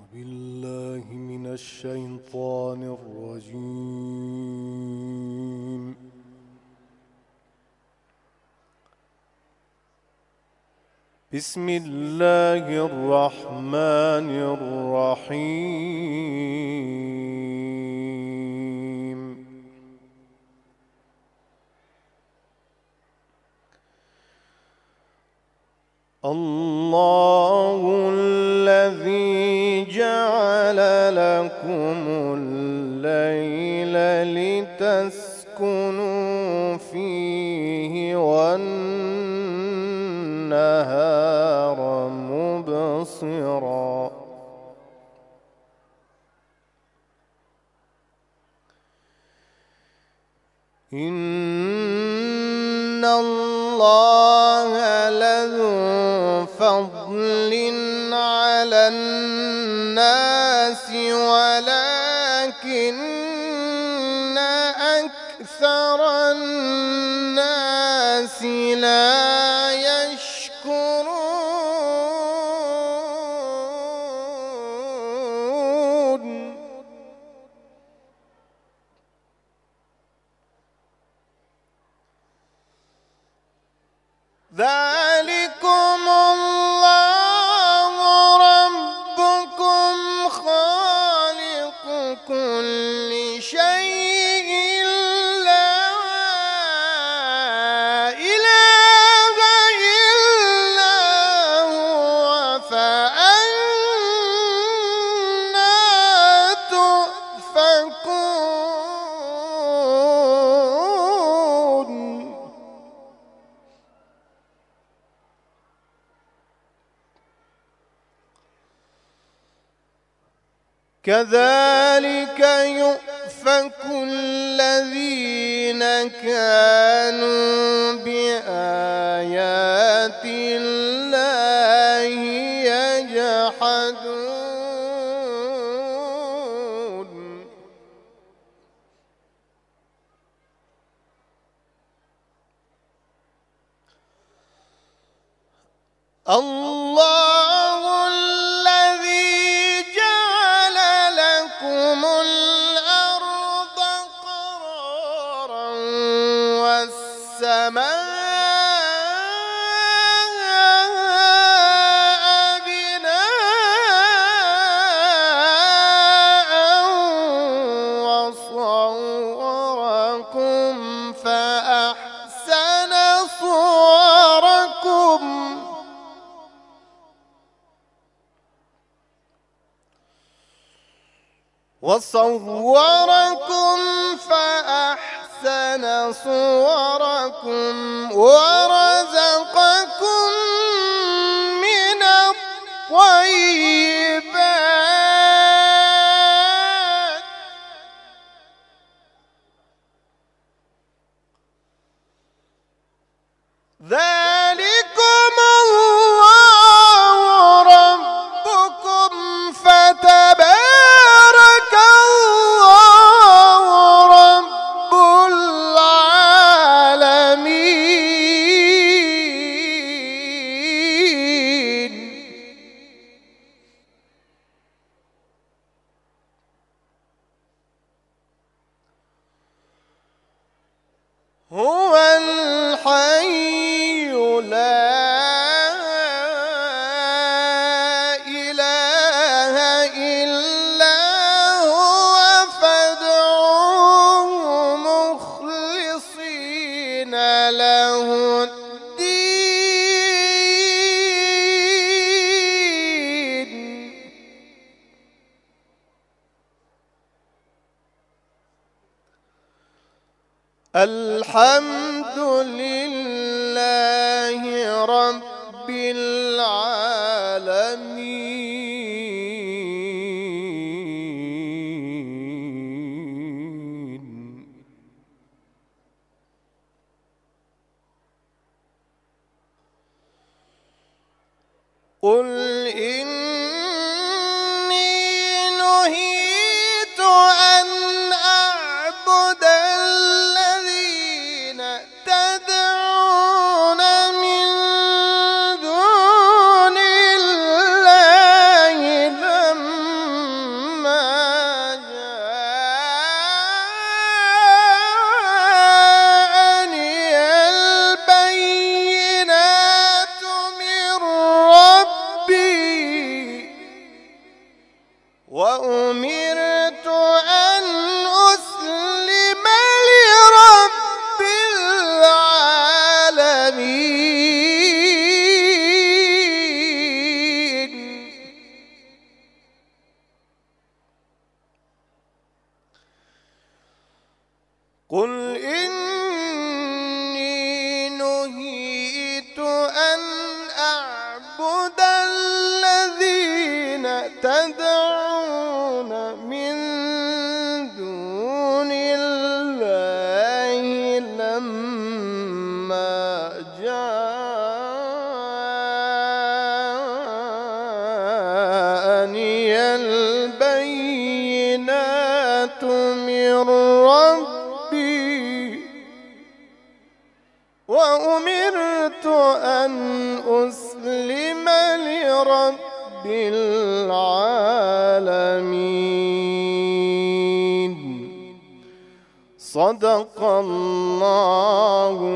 بالله من الشيطان الرجيم. بسم الله الرحمن الرحيم. الله الذي جعل لكم الليل لتسكنوا فيه والنهار مبصرا إن الله لذو فضل على الناس ولكن أكثر الناس لا يشكرون. ذلكم الله ربكم خالق كل شيء لا إله إلا هو فأنى تؤفكون. كذلك يؤفك الذين كانوا بآيات الله يجحدون. الله الذي جعل لكم الأرض قرارا والسماء بناء وصوركم فأحسن صوركم فأحسن صوركم ورزقكم من الطيبات ذلكم الله ربكم فتبارك الله رب العالمين. هو الحي لا إله إلا هو فادعوه مخلصين له الدين. الحمد لله رب العالمين. قل إني نهيت أن أعبد الذين تدعون من دون الله وأمرت أن أسلم لرب العالمين. قل إني نهيت أن أعبد الذين تدعون من دون الله لما جاءني البينات من ربي وأمرت أن أسلم لرب العالمين. صدق الله